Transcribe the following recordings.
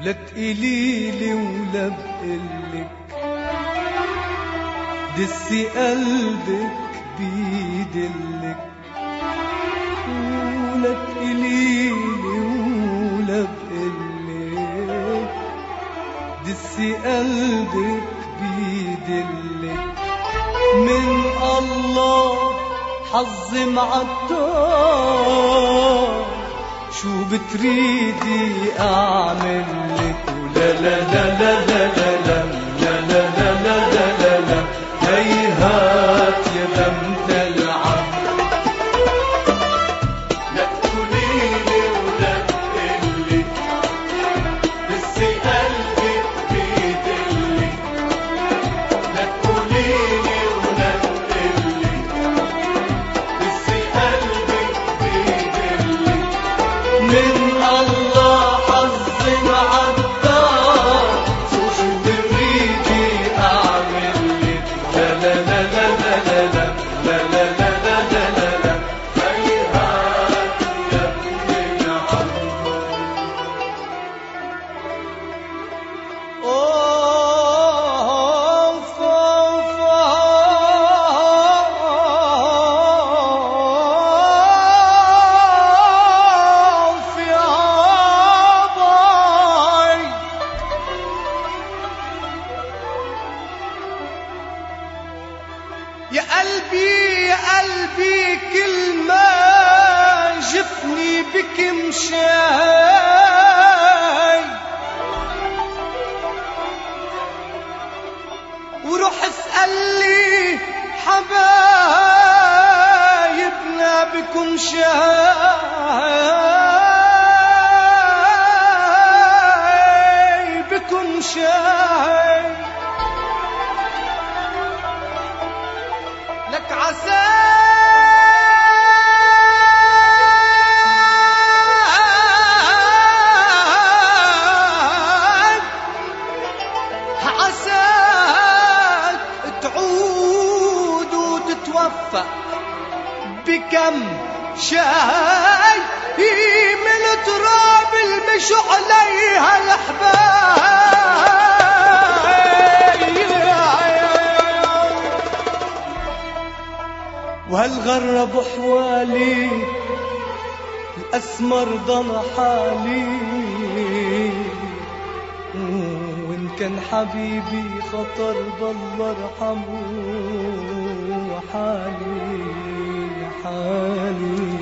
ولا تقليلي ولا بقلك دسي قلبك بيدلك، ولا تقليلي ولا بقلك دسي قلبك بيدلك. من الله حظي معطار، شو بتريدي اعملك؟ ولا لا لا لا لا لا لا لا لا لا لا لا لا هيهات يا بنت العم. لا تقوليلي ولا تقلي دسي قلبك بيدلك، لا تقوليلي ولا تقلي دسي قلبك بيدلك. من الله حظي معطار، شو بتريدي اعملك؟ لا لا لا لا لا لا لا لا لا لا لا لا لا هيهات يا ابن العم. أوف أوف أوف يا باي. يا قلبي يا قلبي كل ما جفني بك مشاي، وروح اسألي حبايبنا بكم شاي، بكم شاي. لك عساك تعود وتتوفق بكم شاي من تراب المشوا عليها الأحباب. وهالغرب حوالي الأسمر ضل حالي، وإن كان حبيبي خطر بالله ارحمه حالي حالي.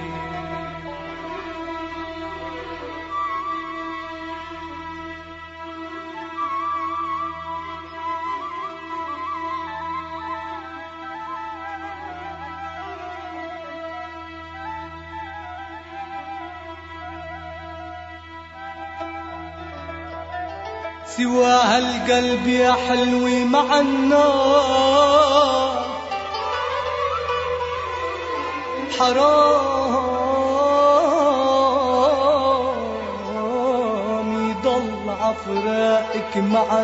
سوى هالقلب يا حلوي مع النار حرام يضل عفراقك مع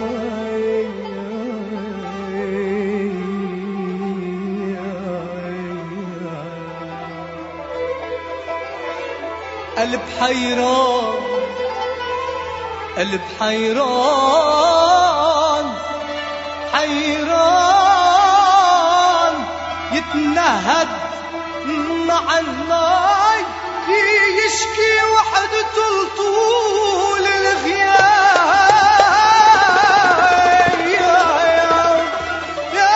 قلب حيران، قلب حيران حيران يتنهد مع الناي، يشكي وحدته طول الغياب. يا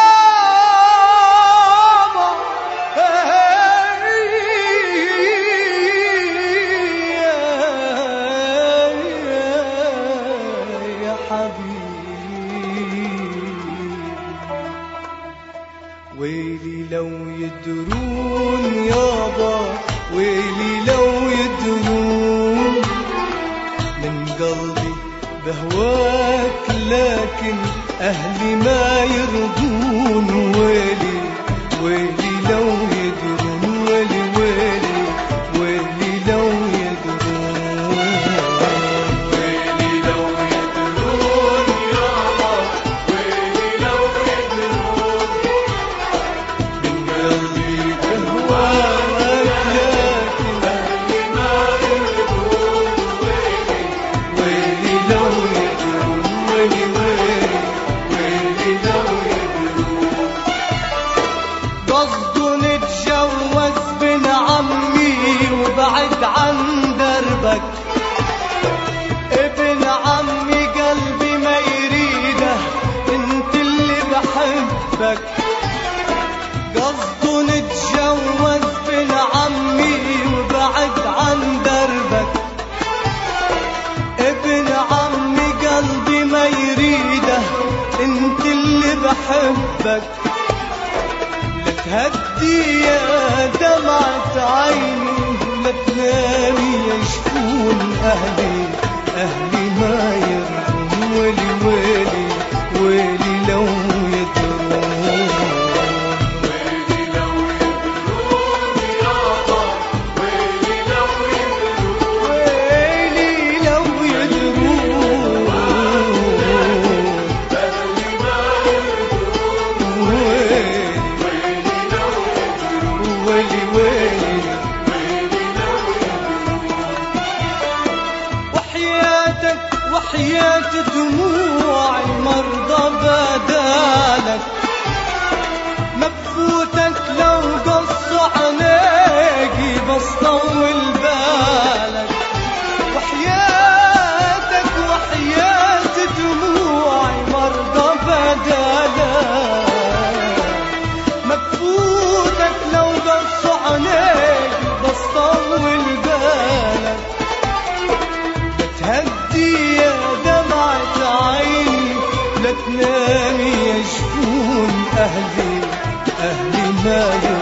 ويلي لو يدرون يابا، ويلي لو يدرون من قلبي بهواك، لكن أهلي ما يرضون. ويلي ويلي لو يدرون، ويلي ويلي ويلي لو يدرون، ويلي لو يدرون يابا، ويلي لو يدرون من قلبي بهواك، لكن أهلي ما يرضون. ويلي بحبك، قصده نتجوز بن عمي وبعد عن دربك. ابن عمي قلبي ما يريده، انت اللي بحبك. لا تهدي يا دمعة عيني، لا تنامي يا شفون أهلي، أهلي ما يرحم. ويلي ويلي ويلي لو يدرون، ويلي لو يدرون يابا، ويلي لو يدرون، ويلي لو يدرون، أهلي ما يرضون. ويلي ويلي لو يدرون، ويلي ويلي ويلي لو يدرون. وحياتك وحياة دموعي مرضى بدالك، مبفوتك لو قصوا عليكي بس طول بالك. وحياتك وحياة دموعي مرضى بدالك، مبفوتك لو قصوا عليكي بس طول بالك. تهدي يا دمعة عيني، لا تنامي يا شفون أهلي، أهلي ما